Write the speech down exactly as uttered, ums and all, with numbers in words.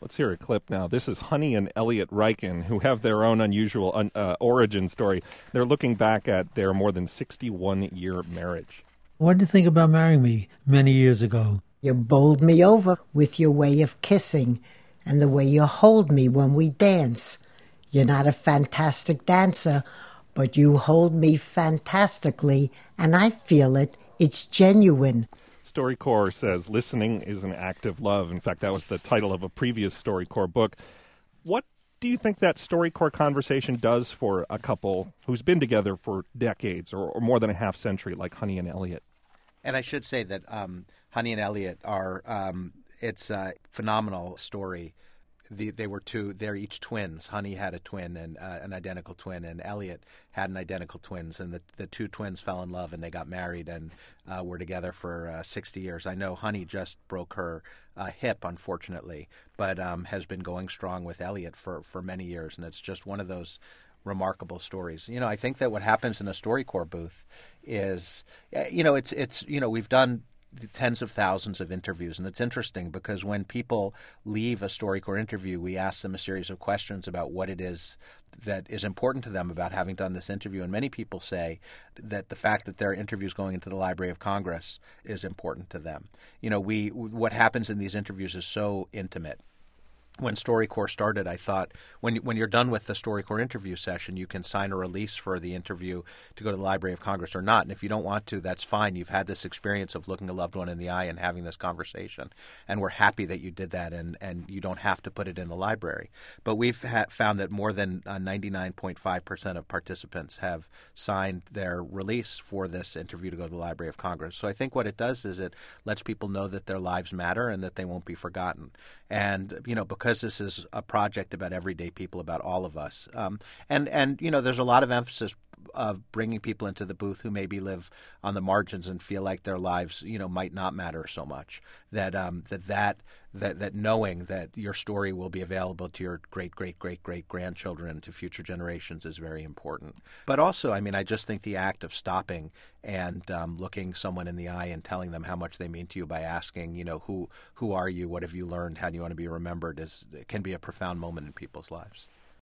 Let's hear a clip now. This is Honey and Elliot Riken, who have their own unusual un, uh, origin story. They're looking back at their more than sixty-one-year marriage. What did you think about marrying me many years ago? You bowled me over with your way of kissing and the way you hold me when we dance. You're not a fantastic dancer, but you hold me fantastically, and I feel it. It's genuine. StoryCorps says listening is an act of love. In fact, that was the title of a previous StoryCorps book. What do you think that StoryCorps conversation does for a couple who's been together for decades or, or more than a half century, like Honey and Elliot? And I should say that um, Honey and Elliot are, um, it's a phenomenal story. The, they were two, they're each twins. Honey had a twin, and uh, an identical twin, and Elliot had an identical twins. And the, the two twins fell in love, and they got married and uh, were together for uh, sixty years. I know Honey just broke her uh, hip, unfortunately, but um, has been going strong with Elliot for, for many years. And it's just one of those remarkable stories. You know, I think that what happens in a StoryCorps booth is, you know, it's, it's you know, we've done tens of thousands of interviews. And it's interesting because when people leave a StoryCorps interview, we ask them a series of questions about what it is that is important to them about having done this interview. And many people say that the fact that their interview is going into the Library of Congress is important to them. You know, we what happens in these interviews is so intimate. When StoryCorps started, I thought when when you're done with the StoryCorps interview session, you can sign a release for the interview to go to the Library of Congress or not. And if you don't want to, that's fine. You've had this experience of looking a loved one in the eye and having this conversation. And we're happy that you did that, and, and you don't have to put it in the library. But we've ha- found that more than uh, ninety-nine point five percent of participants have signed their release for this interview to go to the Library of Congress. So I think what it does is it lets people know that their lives matter and that they won't be forgotten. And, you know, because because this is a project about everyday people, about all of us. Um, and, and, you know, there's a lot of emphasis of bringing people into the booth who maybe live on the margins and feel like their lives, you know, might not matter so much. That um, that that that that knowing that your story will be available to your great great great great grandchildren and to future generations is very important. But also, I mean, I just think the act of stopping and um, looking someone in the eye and telling them how much they mean to you by asking, you know, who who are you, what have you learned, how do you want to be remembered, is it can be a profound moment in people's lives.